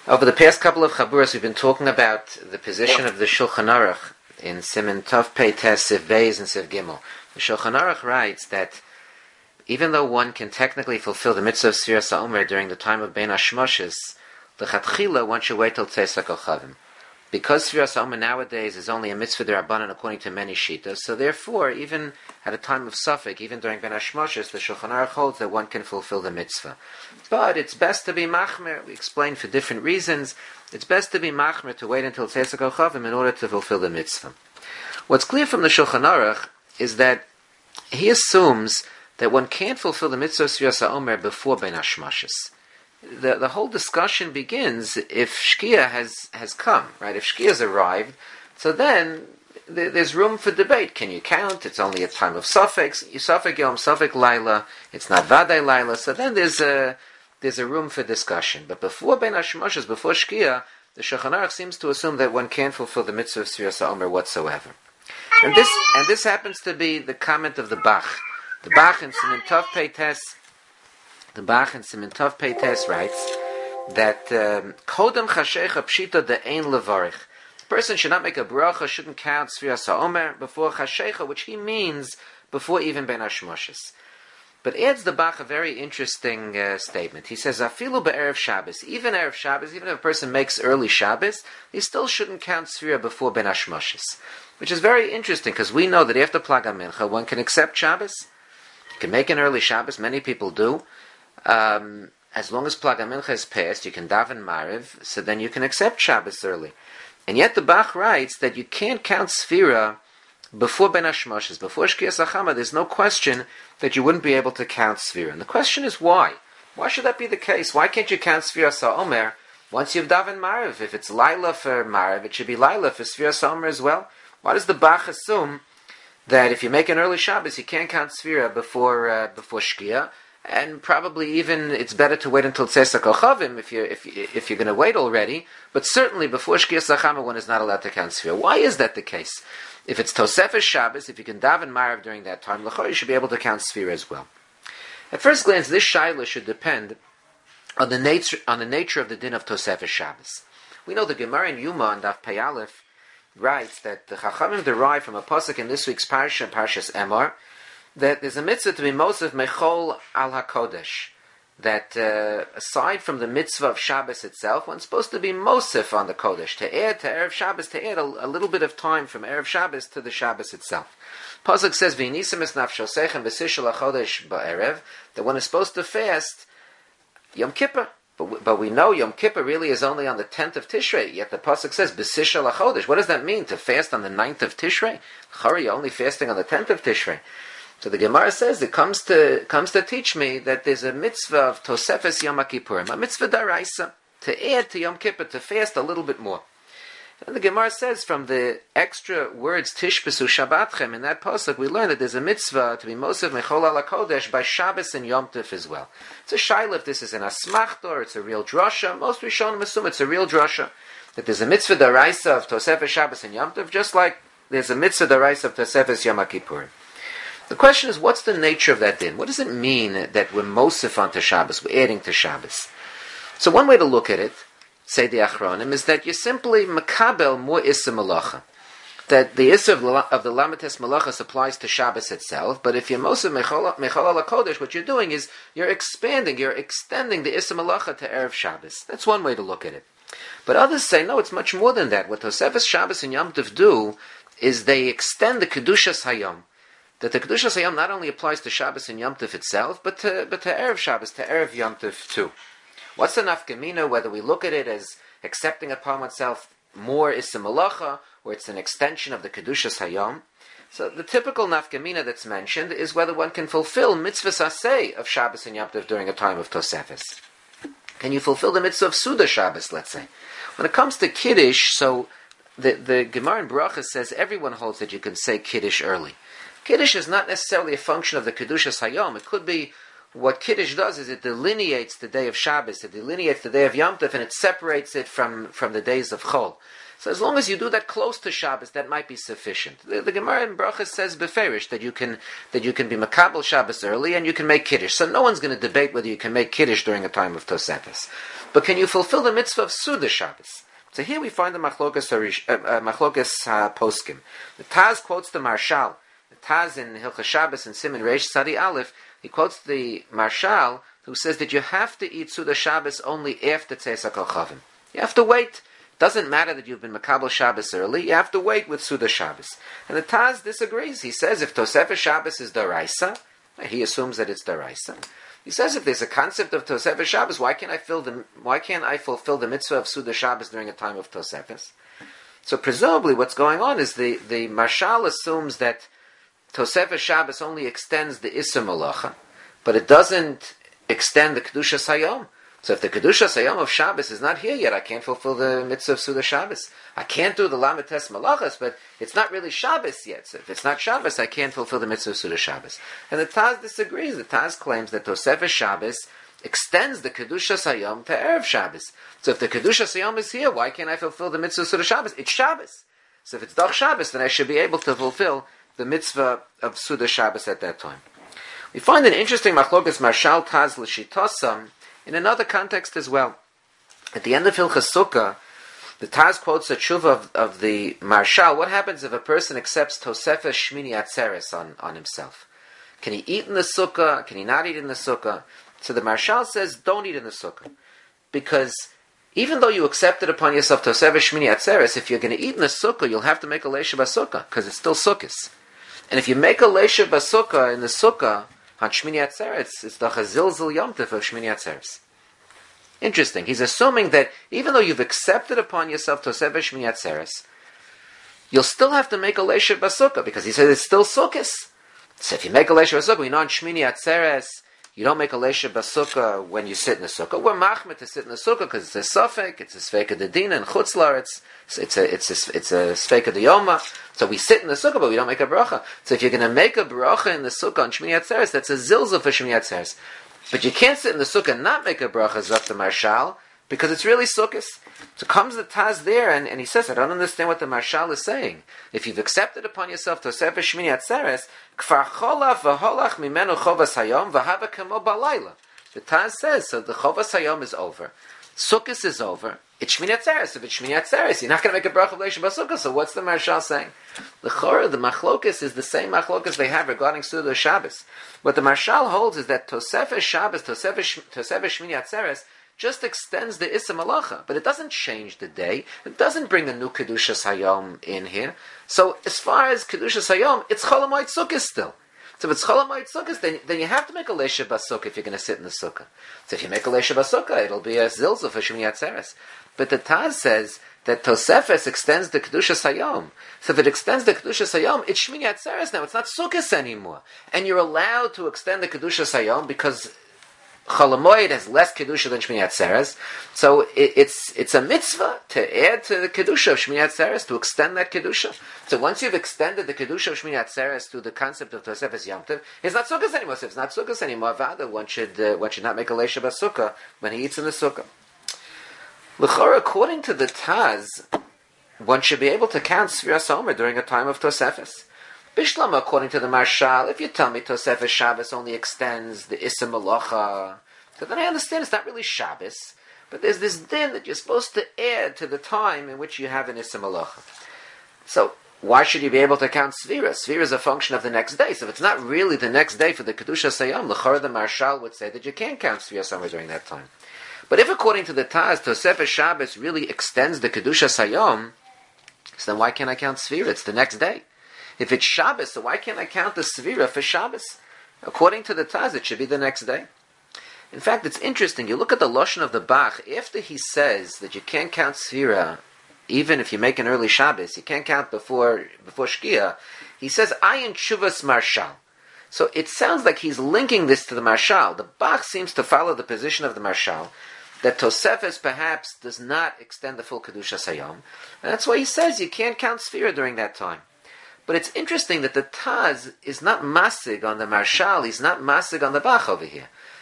Over the past couple of chaburas, we've been talking about the position of the Shulchan Aruch in Siman Tov Pei Tes Siv Beis and Siv Gimel. The Shulchan Aruch writes that even though one can technically fulfill the mitzvah of Sfiras HaOmer during the time of Bein HaShmoshes, l'chatchila one should wait till Tzeisak Chavim. Because Sfiras HaOmer nowadays is only a mitzvah d'Rabbanan according to many shitas, so therefore, even at a time of Suffolk, even during Bein HaShmoshes, the Shulchan Aruch holds that one can fulfill the mitzvah. But it's best to be machmer. We explained for different reasons. It's best to be machmer, to wait until Tzeisak Chavim in order to fulfill the mitzvah. What's clear from the Shulchan Aruch is that he assumes that one can't fulfill the mitzvah of Sfiras HaOmer before Bein HaShmoshes. The whole discussion begins if Shkia has come, right? If Shkia has arrived, so then there's room for debate. Can you count? It's only a time of suffix. Suffix Yom, suffix Laila. It's not Vadai Laila. So then there's a room for discussion. But before Bein HaShmoshes, before Shkia, the Shulchan Aruch seems to assume that one can't fulfill the mitzvah of Sfiras HaOmer whatsoever. And this happens to be the comment of the Bach. The Bach in Siman Tov Pei Tes. The Bach in Siman Tov Pei Tes writes that Kodem Chashecha Pshita de Ein Levarich. The person should not make a bracha, shouldn't count Sfiras HaOmer before Chashecha, which he means before even Bein HaShmoshes. But adds the Bach a very interesting statement. He says, Afilu be'erev Shabbos, even Erev Shabbos, even if a person makes early Shabbos, he still shouldn't count Sfira before Bein HaShmoshes. Which is very interesting, because we know that after Plag HaMincha, one can accept Shabbos. You can make an early Shabbos, many people do. As long as Plag HaMincha is passed, you can daven Mariv, so then you can accept Shabbos early. And yet the Bach writes that you can't count Sfira before Bein HaShmoshes, before Shkias HaChama. There's no question that you wouldn't be able to count Sfira. And the question is why? Why should that be the case? Why can't you count Sfiras HaOmer once you've daven Mariv? If it's Laila for Mariv, it should be Laila for Sfiras HaOmer as well. Why does the Bach assume that if you make an early Shabbos, you can't count Sfira before Shkia? And probably even it's better to wait until Tzeisak Chavim if you're going to wait already. But certainly before Shkias HaChama, one is not allowed to count Sfira. Why is that the case? If it's Tosefes Shabbos, if you can daven Mariv during that time, l'chor you should be able to count Sfira as well. At first glance, this shaila should depend on the nature of the din of Tosefes Shabbos. We know the Gemara in Yuma on Daf Pei Aleph writes that the Chachamim derive from a pasuk in this week's parsha, Parshas Emor, that there's a mitzvah to be Mosef Mechol al HaKodesh. That aside from the mitzvah of Shabbos itself, one's supposed to be Mosef on the Kodesh, to add to Erev Shabbos, to add a little bit of time from Erev Shabbos to the Shabbos itself. Pasuk says, V'nisim es nafshosechem v'sishel HaKodesh ba'erev, that one is supposed to fast Yom Kippur. But we know Yom Kippur really is only on the 10th of Tishrei, yet the Pasuk says, B'sishel HaChodesh. What does that mean, to fast on the 9th of Tishrei? Chari, you're only fasting on the 10th of Tishrei. So the Gemara says, it comes to teach me that there's a mitzvah of Tosefes Yom HaKippurim, a mitzvah daraisa, to add to Yom Kippur, to fast a little bit more. And the Gemara says, from the extra words Tishbesu Shabbatchem in that pasuk, we learn that there's a mitzvah to be Mosef Mechol al HaKodesh by Shabbos and Yom Tov as well. It's a shaila if this is an asmachta or it's a real drasha. Most Rishonim assume it's a real drasha, that there's a mitzvah daraisa of Tosefes Shabbos and Yom Tov, just like there's a mitzvah daraisa of Tosefes Yom HaKippurim. The question is, what's the nature of that din? What does it mean that we're Mosef onto Shabbos, we're adding to Shabbos? So one way to look at it, say the Achronim, is that you're simply makabel more issa malacha. That the issa of the lamites malachas applies to Shabbos itself, but if you're Mosef mechol al HaKodesh, what you're doing is you're extending the issa malacha to Erev Shabbos. That's one way to look at it. But others say, no, it's much more than that. What Tosefes Shabbos and Yom Tov do is they extend the Kedushas Hayom. That the Kedushas Hayom not only applies to Shabbos and Yom Tov itself, but to Erev Shabbos, to Erev Yom Tov too. What's the nafkamina, whether we look at it as accepting upon oneself more issa malacha, or it's an extension of the Kedushas Hayom? So the typical nafkamina that's mentioned is whether one can fulfill mitzvahs aseh of Shabbos and Yom Tov during a time of Tosefes. Can you fulfill the mitzvah of Suda Shabbos, let's say? When it comes to Kiddush, so the Gemara in Brachas says everyone holds that you can say Kiddush early. Kiddush is not necessarily a function of the Kedushas Hayom. It could be what Kiddush does is it delineates the day of Shabbos, it delineates the day of Yom Tov, and it separates it from the days of Chol. So as long as you do that close to Shabbos, that might be sufficient. The Gemara in Brachas says beferish that you can be makabel Shabbos early and you can make Kiddush. So no one's going to debate whether you can make Kiddush during a time of Tosefes. But can you fulfill the mitzvah of Suda Shabbos? So here we find the Machlokas Poskim. The Taz quotes the Marshal. The Taz in Hilchas Shabbos and Siman Reish Sadi Aleph, he quotes the Marshal who says that you have to eat Suda Shabbos only after Tzeisak Chavim. You have to wait. Doesn't matter that you've been Makabel Shabbos early, you have to wait with Suda Shabbos. And the Taz disagrees. He says if Tosefes Shabbos is Daraisa, he assumes that it's Daraisa. He says if there's a concept of Tosefes Shabbos, why can't I fulfill the mitzvah of Suda Shabbos during a time of Tosefes? So presumably what's going on is the Marshal assumes that Tosefes Shabbos only extends the Issa Malacha, but it doesn't extend the Kedushas Hayom. So if the Kedushas Hayom of Shabbos is not here yet, I can't fulfill the mitzvah of Suda Shabbos. I can't do the Lametes Malachas, but it's not really Shabbos yet. So if it's not Shabbos, I can't fulfill the mitzvah of Suda Shabbos. And the Taz disagrees. The Taz claims that Tosefes Shabbos extends the Kedushas Hayom to Erev Shabbos. So if the Kedushas Hayom is here, why can't I fulfill the mitzvah of Suda Shabbos? It's Shabbos. So if it's Doch Shabbos, then I should be able to fulfill the mitzvah of Suda Shabbos at that time. We find an interesting Machlokas Marshal Taz L'Shitosam in another context as well. At the end of Hilchas Sukkah, the Taz quotes a tshuva of the Marshal. What happens if a person accepts Tosefes Shmini Atzeres on himself? Can he eat in the Sukkah? Can he not eat in the Sukkah? So the Marshal says, don't eat in the Sukkah. Because even though you accepted upon yourself Tosefes Shmini Atzeres, if you're going to eat in the Sukkah, you'll have to make a Leisha Basukkah, because it's still Sukkahs. And if you make a Leisha Basukkah in the Sukkah, on Shmini Atzeres, it's the Chazilzil Yom Tov of Shmini Atzeres. Interesting. He's assuming that even though you've accepted upon yourself Tosefes Shmini Atzeres, you'll still have to make a Leisha Basukkah, because he says it's still Sukkos. So if you make a Leisha Basukkah, you know on Shmini Atzeres, you don't make a Leisha Basukkah when you sit in the Sukkah. We're machmir to sit in the Sukkah because it's a Sofek, it's a Sfeika de Dina and Chutzlar, it's a Sfeika de Yoma. So we sit in the Sukkah, but we don't make a bracha. So if you're going to make a bracha in the Sukkah on Shmini Atzeres, that's a zilzal for Shmini Atzeres. But you can't sit in the Sukkah and not make a bracha, Zot the Marshal, because it's really Sukkos. So comes the Taz there, and he says, I don't understand what the Marshal is saying. If you've accepted upon yourself Tosefes Shmini Atzeres, Kfar Cholaf v'holach mimenu Chovas Hayom v'hava kemo balayla. The Taz says, so the Chovas Hayom is over. Sukkos is over. It's Shmini Atzeres. If it's Shmini Atzeres, you're not going to make a bracha of Leisha Basukkah. So what's the Marshal saying? The Machlokas is the same Machlokas they have regarding Suda Shabbos. What the Marshal holds is that Tosefes Shabbos, Tosefes Shmini Atzeres, just extends the Issa Malacha, but it doesn't change the day. It doesn't bring the new Kedushas Hayom in here. So as far as Kedushas Hayom, it's Chol HaMoed Sukkah still. So if it's Chol HaMoed Sukkah, then you have to make a Leisha Basukkah if you're going to sit in the Sukkah. So if you make a Leisha Basukkah, it'll be a Zilzal for Shmini Atzeres. But the Taz says that Tosefes extends the Kedushas Hayom. So if it extends the Kedushas Hayom, it's Shmini Atzeres now. It's not Sukkahs anymore. And you're allowed to extend the Kedushas Hayom because Chol HaMoed has less Kedusha than Shmini Atzeres. So it's a mitzvah to add to the Kedusha of Shmini Atzeres, to extend that Kedusha. So once you've extended the Kedusha of Shmini Atzeres to the concept of Tosefes Yom Tov, it's not Sukkahs anymore. So if it's not Sukkahs anymore, Vada, one should not make a Leisha Basukkah when he eats in the Sukkah. L'chora, according to the Taz, one should be able to count Sfiras Omer during a time of Tosefes. Bishlam, according to the Marshal, if you tell me Tosefes Shabbos only extends the Issa Malacha, so then I understand it's not really Shabbos, but there's this din that you're supposed to add to the time in which you have an Issa Malacha. So why should you be able to count Svira? Svira is a function of the next day. So if it's not really the next day for the Kedusha Sayom, l'chora the Marshal would say that you can't count Svira somewhere during that time. But if according to the Taz, Tosefes Shabbos really extends the Kedusha Sayom, so then why can't I count Svira? It's the next day. If it's Shabbos, so why can't I count the Svira for Shabbos? According to the Taz, it should be the next day. In fact, it's interesting. You look at the Lashon of the Bach, after he says that you can't count Svira, even if you make an early Shabbos, you can't count before Shkia, he says, Ayin Shuvas Marshal. So it sounds like he's linking this to the Marshal. The Bach seems to follow the position of the Marshal, that Tosefes perhaps does not extend the full Kedusha Sayom, and that's why he says you can't count Svira during that time. But it's interesting that the Taz is not masig on the Marshal, he's not masig on the Bach over here.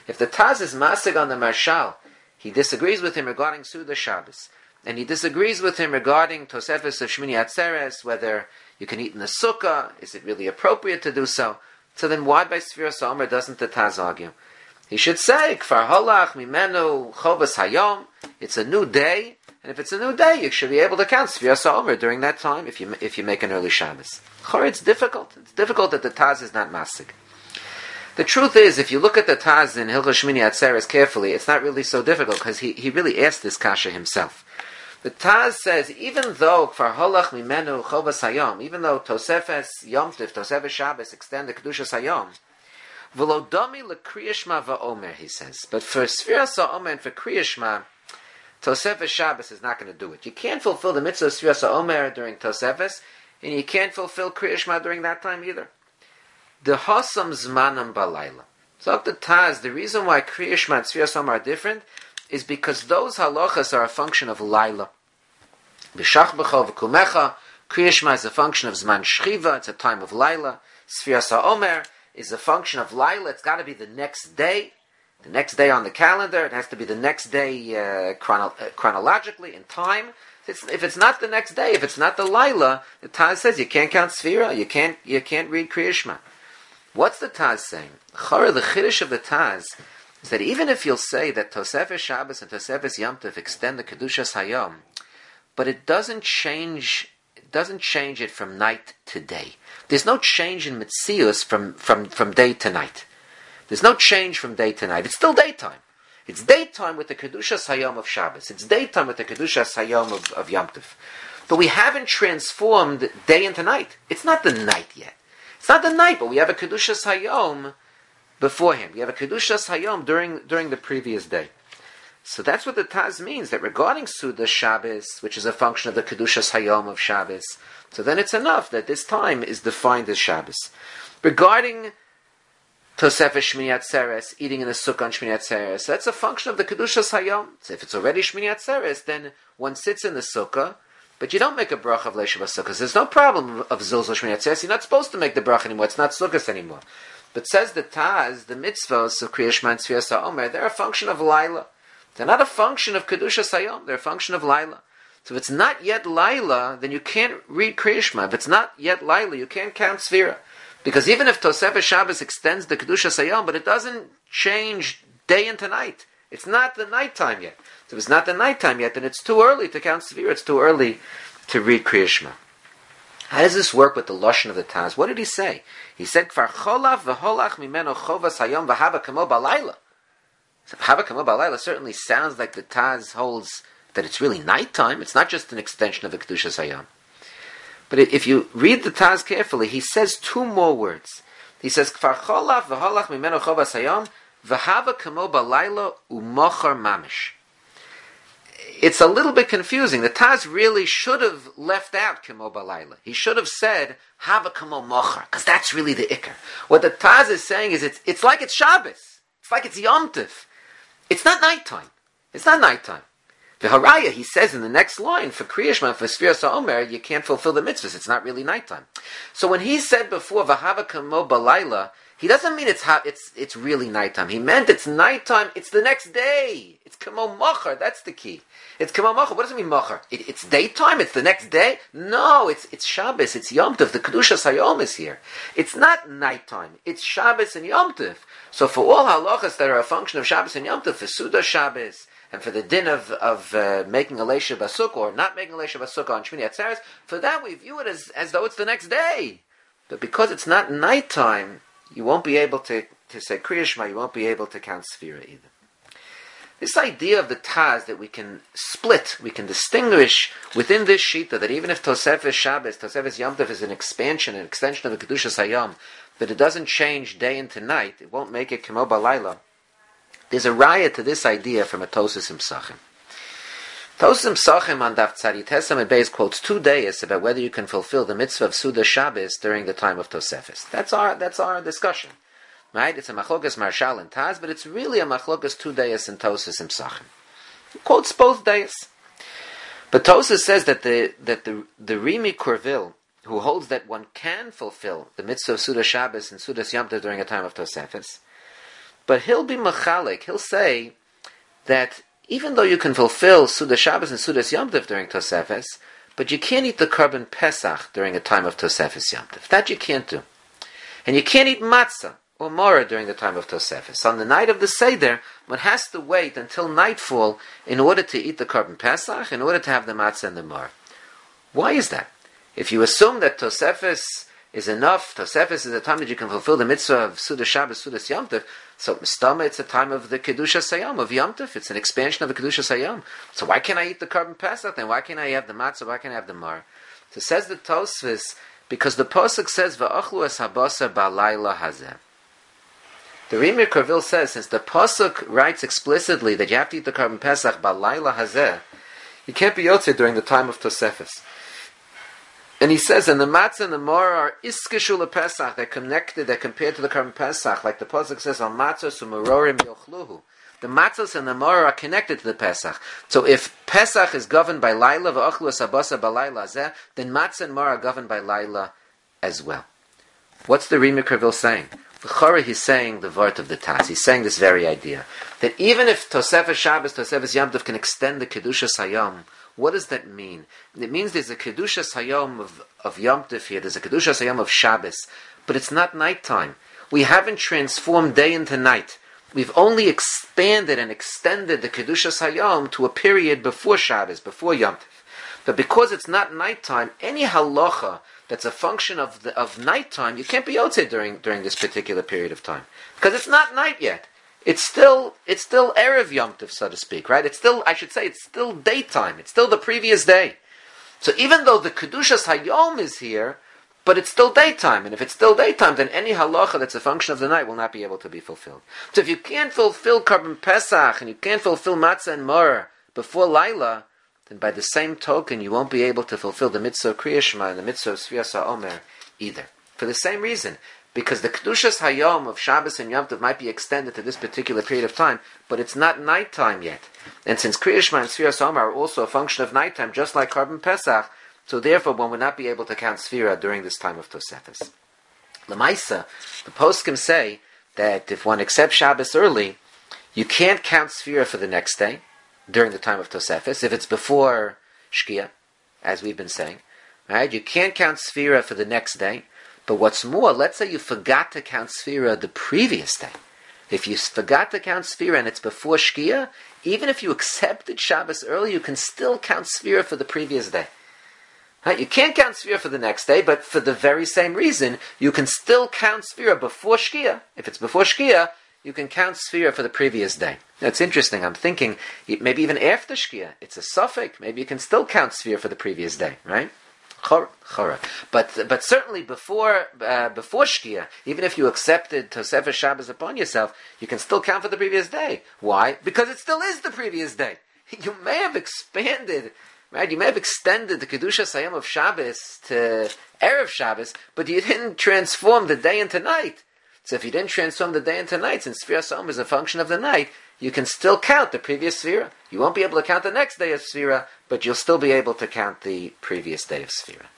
If the Taz is masig on the Marshal, he disagrees with him regarding Suda Shabbos, and he disagrees with him regarding Tosefes of Shmini Atzeres, whether you can eat in the Sukkah, is it really appropriate to do so? So then why by Sfiras HaOmer doesn't the Taz argue? He should say, Kfar Holach Mimenu Chovas Hayom, it's a new day, and if it's a new day, you should be able to count Sfiras HaOmer during that time if you make an early Shabbos. It's difficult. It's difficult that the Taz is not masig. The truth is, if you look at the Taz in Hilchos Shmini Atzeres carefully, it's not really so difficult, because he really asked this kasha himself. The Taz says, even though Kfar Holach Mimenu Chovas Hayom, even though Tosefes Yom Tiv, Tosefes Shabbos extend the Kedushas Hayom, V'lo domi l'Kriyas Shema va'omer, he says. But for Sfiras HaOmer and for Kriyas Shema, Tosefes Shabbos is not going to do it. You can't fulfill the mitzvah of Sfiras HaOmer during Tosefes, and you can't fulfill Kriyas Shema during that time either. The Hosam Zmanam Balayla. So the Taz, the reason why Kriyas Shema and Sfiras HaOmer are different is because those halachas are a function of Laila. B'shach b'cho v'kumecha, Kriyas Shema is a function of Zman Shchiva, it's a time of Laila. Sfiras HaOmer is a function of Laila, it's got to be the next day on the calendar, it has to be the next day chronologically, in time. If it's not the next day, if it's not the Laila, the Taz says you can't count Sfira, you can't read Kriyas Shema. What's the Taz saying? The Chiddush of the Taz is that even if you'll say that Tosefes Shabbos and Tosefes Yom Tov extend the Kedushas Hayom, but it doesn't change it from night to day. There's no change in Metzius from day to night. There's no change from day to night. It's still daytime. It's daytime with the Kedushas Hayom of Shabbos. It's daytime with the Kedushas Hayom of Yom Tov. But we haven't transformed day into night. It's not the night yet. It's not the night, but we have a Kedushas Hayom beforehand. We have a Kedushas Hayom during the previous day. So that's what the Taz means, that regarding Suda Shabbos, which is a function of the Kedushas Hayom of Shabbos, so then it's enough that this time is defined as Shabbos. Regarding Tosefes Shmini Atzeres, eating in the Sukkah on Shmini Atzeres, that's a function of the Kedushas Hayom. So if it's already Shmini Atzeres, then one sits in the Sukkah, but you don't make a bracha of Leishav HaSukkah. There's no problem of Zilzal Shmini Atzeres. You're not supposed to make the bracha anymore. It's not Sukkahs anymore. But says the Taz, the mitzvahs of Kriyas Shema and Sfiras HaOmer, they're a function of Laila. They're not a function of Kedushas Hayom. They're a function of Laila. So if it's not yet Laila, then you can't read Kriyas Shema. If it's not yet Laila, you can't count Sfira. Because even if Tosefes Shabbos extends the Kedushas Hayom, but it doesn't change day into night. It's not the nighttime yet. So if it's not the nighttime yet, then it's too early to count Sfira. It's too early to read Kriyas Shema. How does this work with the Lashon of the Taz? What did he say? He said, Kfar cholav v'holach mimeno chovas hayom v'hava kamo balayla. So hava kamo balayla certainly sounds like the Taz holds that it's really nighttime. It's not just an extension of the Kedushas Hayom. But if you read the Taz carefully, he says two more words. He says, Kfar cholav v'holach mimeno chovas hayom v'hava kamo balayla u'mochar mamish. It's a little bit confusing. The Taz really should have left out Kamo Balayla. He should have said Hava Kamo Mochar, because that's really the Iker. What the Taz is saying is it's like it's Shabbos. It's like it's Yom Tov. It's not nighttime. It's not nighttime. The Haraya, he says in the next line, for Kriyas Shema, for Sfiras HaOmer, you can't fulfill the mitzvahs. It's not really nighttime. So when he said before V'hava Kamo Balayla, he doesn't mean it's really nighttime. He meant it's nighttime. It's the next day. It's Kamo Mochar. That's the key. It's Kamo Mochar. What does it mean Mochar? It's daytime. It's the next day. No, it's Shabbos. It's Yom Tov. The Kedushas Hayom is here. It's not nighttime. It's Shabbos and Yom Tov. So for all halachas that are a function of Shabbos and Yom Tov, for Suda Shabbos and for the din of making a Leishav HaSukkah or not making a Leishav HaSukkah on Shmini Atzeres, for that we view it as though it's the next day. But because it's not nighttime, you won't be able to say Kriyas Shema, you won't be able to count Sfira either. This idea of the Taz that we can split, we can distinguish within this Shita that even if Tosefes Shabbos, Tosefes Yom Tov is an extension of the Kedushas Hayom, but it doesn't change day into night, it won't make it Kamo Balayla. There's a raya to this idea from a Tosas Psachim. Tosas Psachim on Daf Tzadi Tesam and Beis quotes 2 days about whether you can fulfill the mitzvah of Suda Shabbos during the time of Tosefes. That's our discussion. Right? It's a machlokas Marshal and Taz, but it's really a machlokas 2 days in Tosas and Psachim. He quotes both days. But Tosas says that the Rimi Korvil, who holds that one can fulfill the mitzvah of Suda Shabbos and Suda Yom Tov during a time of Tosefes, But he'll be machalik. He'll say that even though you can fulfill Suda Shabbos and Sudas Yom Tov during Tosefes, but you can't eat the Korban Pesach during a time of Tosefes Yom Tov. That you can't do. And you can't eat matzah or mora during the time of Tosefes. On the night of the Seder, one has to wait until nightfall in order to eat the Korban Pesach, in order to have the matzah and the mora. Why is that? If you assume that Tosefes is enough, Tosefes is a time that you can fulfill the mitzvah of Suda Shabbos, Sudas Yom Tov, so Mistama, it's a time of the Kedushas Hayom, of Yom Tov. It's an expansion of the Kedushas Hayom. So why can't I eat the Korban Pesach then? Why can't I have the matzah? Why can't I have the mar? So says the Tosfos, because the Pasuk says, V'achlu es habasar ba'layla hazeh. The Rimir Korvil says, since the Pasuk writes explicitly that you have to eat the Korban Pesach ba'layla hazeh, you can't be yotzei during the time of Tosefes. And he says, and the matzah and the mar are iskeshu Pesach. They're connected, they're compared to the Korban Pesach. Like the Pasuk says, al matzos u'merorim yochluhu. The matzos and the mar are connected to the Pesach. So if Pesach is governed by Laila, v'achlu es habasar b'layla hazeh, then matzah and mar are governed by Laila as well. What's the Rimir Korvil saying? L'chora, he's saying the vart of the Tas. He's saying this very idea. That even if Tosefes Shabbos, Tosefes Yom Tov can extend the Kedushas Hayom, what does that mean? It means there's a Kedushas Hayom of Yom Tov here, there's a Kedushas Hayom of Shabbos, but it's not nighttime. We haven't transformed day into night. We've only expanded and extended the Kedushas Hayom to a period before Shabbos, before Yom Tov. But because it's not nighttime, any halacha that's a function of nighttime, you can't be yotzei during this particular period of time. Because it's not night yet. It's still Erev Yom Tov, so to speak, right? It's still daytime. It's still the previous day. So even though the Kedushas Hayom is here, but it's still daytime. And if it's still daytime, then any halacha that's a function of the night will not be able to be fulfilled. So if you can't fulfill Korban Pesach, and you can't fulfill Matzah and Mor before Laila, then by the same token, you won't be able to fulfill the mitzvah of Kriya Shema and the mitzvah of Sfiras HaOmer either. For the same reason. Because the Kedushas Hayom of Shabbos and Yom Tov might be extended to this particular period of time, but it's not nighttime yet. And since Kriya Shema and Sfiras HaOmer are also a function of nighttime, just like Korban Pesach, so therefore one would not be able to count Sfira during this time of Tosefes. L'maisa, the poskim say that if one accepts Shabbos early, you can't count Sfira for the next day, during the time of Tosefes, if it's before Shkia, as we've been saying. Right? You can't count Sfira for the next day. But what's more, let's say you forgot to count Sfira the previous day. If you forgot to count Sfira and it's before Shkia, even if you accepted Shabbos early, you can still count Sfira for the previous day. Right? You can't count Sfira for the next day, but for the very same reason, you can still count Sfira before Shkia. If it's before Shkia, you can count Sfira for the previous day. Now, it's interesting. I'm thinking, maybe even after Shkia, it's a suffix. Maybe you can still count Sfira for the previous day, right? Chora. But certainly before Shkia, even if you accepted Tosefes Shabbos upon yourself, you can still count for the previous day. Why? Because it still is the previous day. You may have expanded, right? You may have extended the Kedushas Hayom of Shabbos to Erev Shabbos, but you didn't transform the day into night. So if you didn't transform the day into night, since Sfiras HaOmer is a function of the night, you can still count the previous Sfira. You won't be able to count the next day of Sfira, but you'll still be able to count the previous day of Sfira.